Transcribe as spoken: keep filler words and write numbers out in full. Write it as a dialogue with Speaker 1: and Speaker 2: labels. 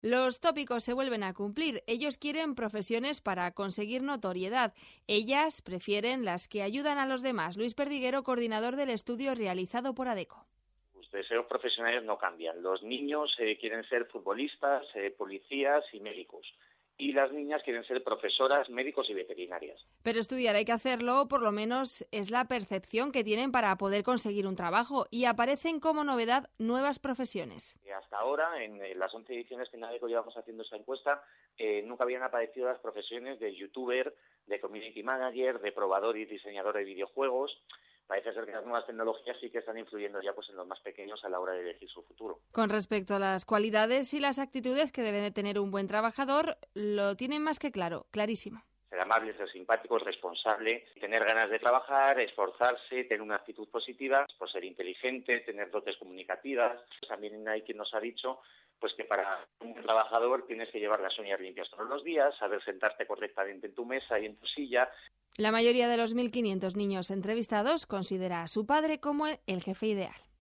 Speaker 1: Los tópicos se vuelven a cumplir. Ellos quieren profesiones para conseguir notoriedad. Ellas prefieren las que ayudan a los demás. Luis Perdiguero, coordinador del estudio realizado por ADECO.
Speaker 2: Los deseos profesionales no cambian. Los niños eh, quieren ser futbolistas, eh, policías y médicos. Y las niñas quieren ser profesoras, médicos y veterinarias.
Speaker 1: Pero estudiar hay que hacerlo, por lo menos es la percepción que tienen para poder conseguir un trabajo, y aparecen como novedad nuevas profesiones.
Speaker 2: Hasta ahora, en las once ediciones que en ADECO llevamos haciendo esta encuesta, eh, nunca habían aparecido las profesiones de youtuber, de community manager, de probador y diseñador de videojuegos. Parece ser que las nuevas tecnologías sí que están influyendo ya pues en los más pequeños a la hora de elegir su futuro.
Speaker 1: Con respecto a las cualidades y las actitudes que debe de tener un buen trabajador, lo tienen más que claro, clarísimo.
Speaker 2: Ser amable, ser simpático, responsable, tener ganas de trabajar, esforzarse, tener una actitud positiva, por ser inteligente, tener dotes comunicativas. También hay quien nos ha dicho pues que para un buen trabajador tienes que llevar las uñas limpias todos los días, saber sentarte correctamente en tu mesa y en tu silla.
Speaker 1: La mayoría de los mil quinientos niños entrevistados considera a su padre como el jefe ideal.